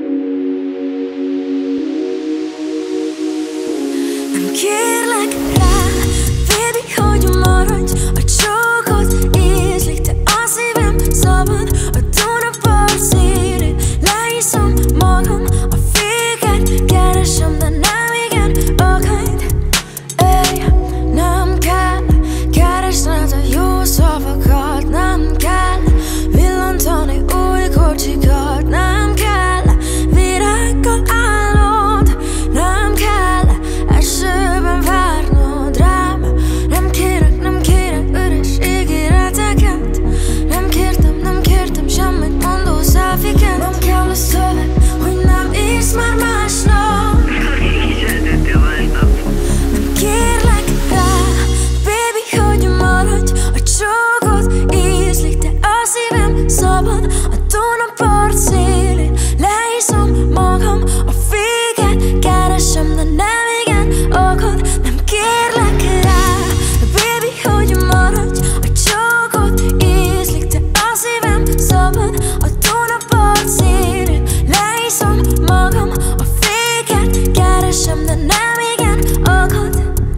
Nem kérlek rá, baby, hogy maradj. A csókod ízlik, te a szívem szabad. A Dunapart szélén lehiszom magam. A féket keresem, de nem igen akad. Nem kell keresned a jó szavakat. Nem kell villantani új kocsikat. Nem kell virággal állnod. Nem kell esőben várnod rám. Nem kérek üres ígéreteket. Nem kértem semmit mondó szelfiket. Nem kell a szöveg, hogy nem írsz már másnak. Nem kérlek rá, baby, hogy maradj. A csókod ízlik, te a szívem szabad. A Dunapart szélén lehiszom magam. A féket keresem, de nem igen akad. Nem kérlek rá, baby, hogy maradj. A csókod ízlik, te a szívem szabad. A Dunapart szélén lehiszom magam. A féket keresem, de nem igen akad.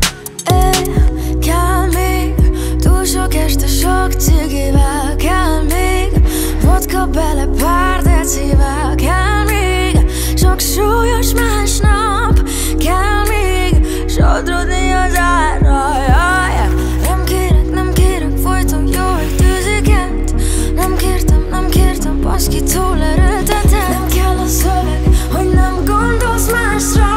Kell még túl sok este sok cigivel. Kell még vodka bele pár decivel. Kell még sok súlyos másnap. Kell még sodrodni az ára. Nem kérek folyton jó egy tűziket. Nem kértem, baszki, túl erőltetem. Nem kell a szöveg, hogy nem gondolsz másra.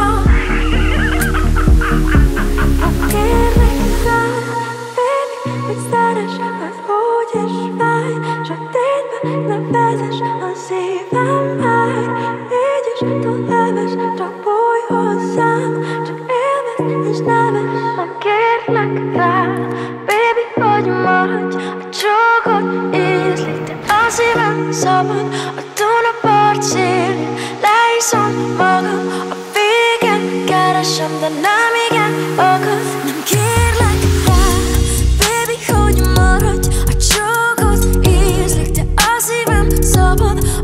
Kérlek rá, baby, hogy szeressem, ez úgy is fáj. Sötétben ne vezess a szívem már. Így is túl heves, csak bújj hozzám. Csak élvezd és neves. Nem kérlek rá, baby, hogy maradj. A csókod ízlik, te a szívem szabad. A Dunapart szélén lehiszom magam. A féken keresem, de nem igen akad. Nem kérlek rá, baby, hogy maradj. A csókod ízlik, te a szívem szabad.